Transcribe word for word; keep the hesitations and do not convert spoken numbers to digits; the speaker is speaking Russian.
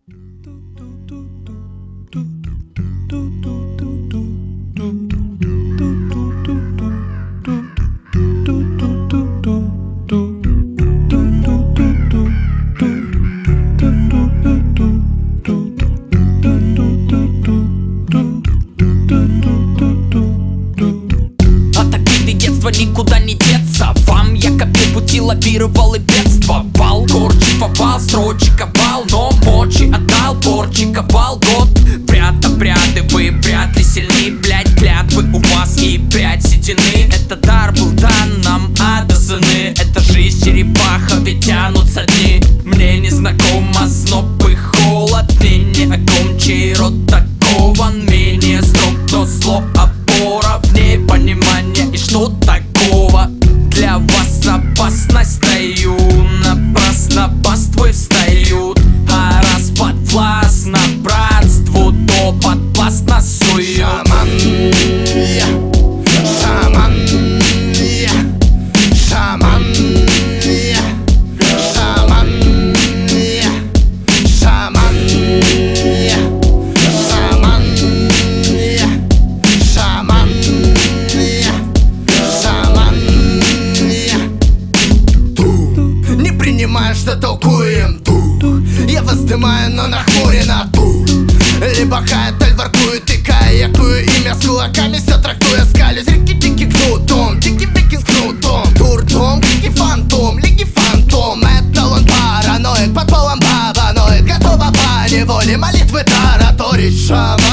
Никуда не деться. Вам я копил пути, лавировал и бедствовал. Корчи попал, строчек опал, но мочи отдал, порчик опал. Год прята пряды, вы вряд ли сильны. Блять, клятвы у вас и пять седины. Это дар был дан нам ада сыны. Это жизнь черепаха, ведь тянутся дни. Мне не знакомо зноб и холод. Мне не о ком, чей род такого. Менее строг, но зло опора. В ней понимание и что такого. Для вас опасность стою. Напрасно бас твой встают. А раз подвластно братству, то подвластно сую. Шаман, я, шаман, я, шаман, я, шаман, я, шаман, я, шаман, я, шаман, я, шаман, я. Ту, не принимаю, что толкуем. Ту, я воздымаю, но нахмуренно. Ту, либо хай-таль воркую, тыкая якую имя с кулаками, все трактуя, скалюсь. Рики-тики кнутом, тики-вики с кнутом. Дурдом, крики фантом, лиги фантом. Эталон параноид, под полом бабаноид. Готова по неволе молитвы тараторить. Шаман.